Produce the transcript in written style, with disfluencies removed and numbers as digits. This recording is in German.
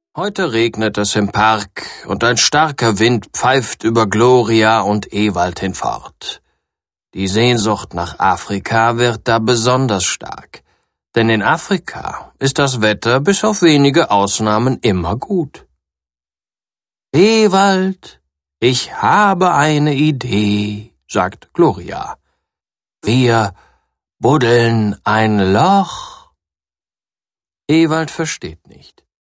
Heute regnet es im Park und ein starker Wind pfeift über Gloria und Ewald hinfort. Die Sehnsucht nach Afrika wird da besonders stark, denn in Afrika ist das Wetter bis auf wenige Ausnahmen immer gut. Ewald, ich habe eine Idee, sagt Gloria. Wir buddeln ein Loch. Ewald versteht nicht.